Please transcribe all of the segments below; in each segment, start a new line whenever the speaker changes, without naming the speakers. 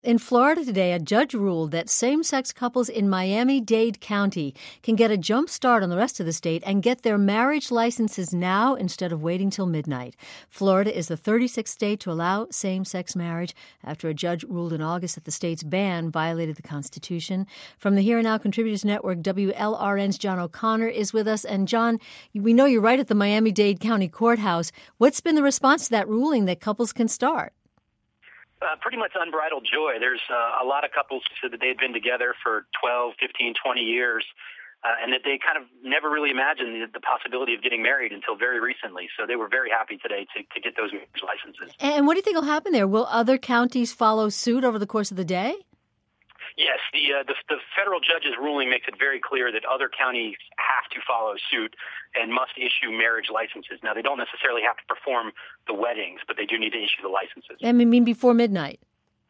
In Florida today, a judge ruled that same-sex couples in Miami-Dade County can get a jump start on the rest of the state and get their marriage licenses now instead of waiting till midnight. Florida is the 36th state to allow same-sex marriage after a judge ruled in August that the state's ban violated the Constitution. From the Here and Now Contributors Network, WLRN's John O'Connor is with us. And John, we know you're right at the Miami-Dade County Courthouse. What's been the response to that ruling that couples can start?
Pretty much unbridled joy. There's a lot of couples who said that they had been together for 12, 15, 20 years, and that they kind of never really imagined the possibility of getting married until very recently. So they were very happy today to get those marriage licenses.
And what do you think will happen there? Will other counties follow suit over the course of the day?
Yes, the federal judge's ruling makes it very clear that other counties have to follow suit and must issue marriage licenses. Now, they don't necessarily have to perform the weddings, but they do need to issue the licenses.
I mean before midnight?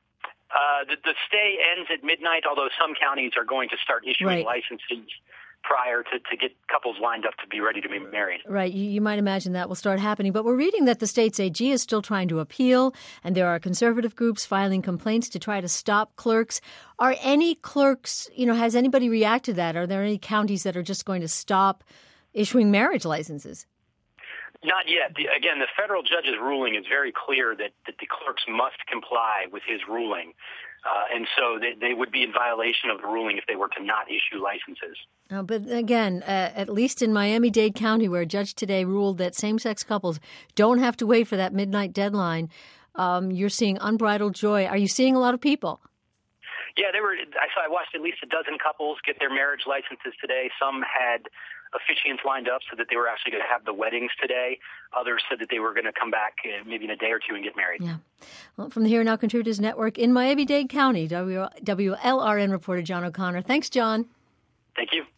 The stay ends at midnight, although some counties are going to start issuing licenses prior to get couples lined up to be ready to be married.
Right. You might imagine that will start happening. But we're reading that the state's AG is still trying to appeal, and there are conservative groups filing complaints to try to stop clerks. Are any clerks, has anybody reacted to that? Are there any counties that are just going to stop issuing marriage licenses?
Not yet. Again, the federal judge's ruling is very clear that the clerks must comply with his ruling. And so they would be in violation of the ruling if they were to not issue licenses.
But again, at least in Miami-Dade County, where a judge today ruled that same-sex couples don't have to wait for that midnight deadline, you're seeing unbridled joy. Are you seeing a lot of people?
Yeah, I watched at least a dozen couples get their marriage licenses today. Some had officiants lined up so that they were actually going to have the weddings today. Others said that they were going to come back maybe in a day or two and get married.
Yeah. Well, from the Here and Now Contributors Network in Miami-Dade County, WLRN reporter John O'Connor. Thanks, John.
Thank you.